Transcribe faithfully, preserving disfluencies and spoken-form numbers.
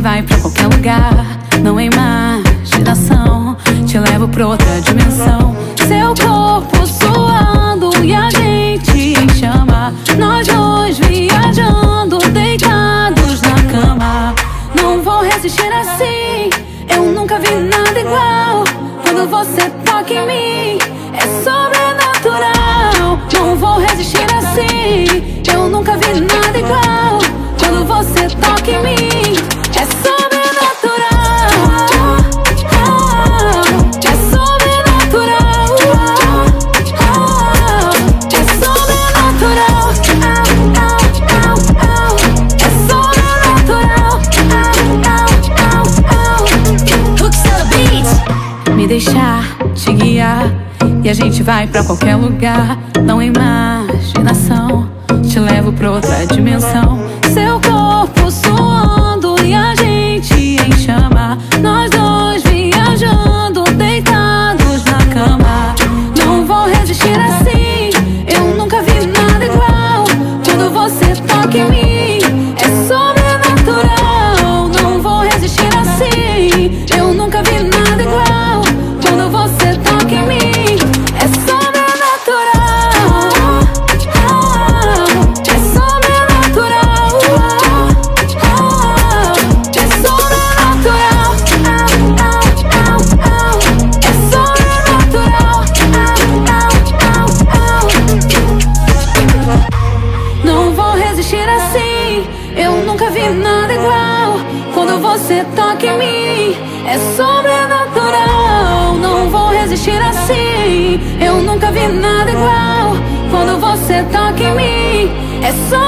vai pra qualquer lugar. Não é imaginação, te levo pra outra dimensão. Seu corpo suando e a gente em chama. Nós dois viajando, deitados na cama. Não vou resistir assim, eu nunca vi nada igual. Quando você toca em mim, é sobrenatural. Não vou resistir assim, eu nunca vi nada igual. Quando você toca em mim, é sobrenatural. É sobrenatural. É sobrenatural. É sobrenatural. Hooks on the beat. Me deixar te guiar e a gente vai pra qualquer lugar. Não é imaginação, te levo pra outra dimensão. Seu corpo suando e a gente em chama. Nós dois viajando, deitados na cama. Não vou resistir assim, eu nunca vi nada igual. Quando você toca em mim, é sobrenatural. Não vou resistir assim, eu nunca vi nada igual. Quando você toca em mim, é sobrenatural. É sobrenatural. É sobrenatural. É sobrenatural. Não vou resistir assim, eu nunca vi nada igual. Quando você toca em mim, é sobrenatural. Não vou resistir assim, eu nunca vi nada igual. Quando você toca em mim, é sobrenatural.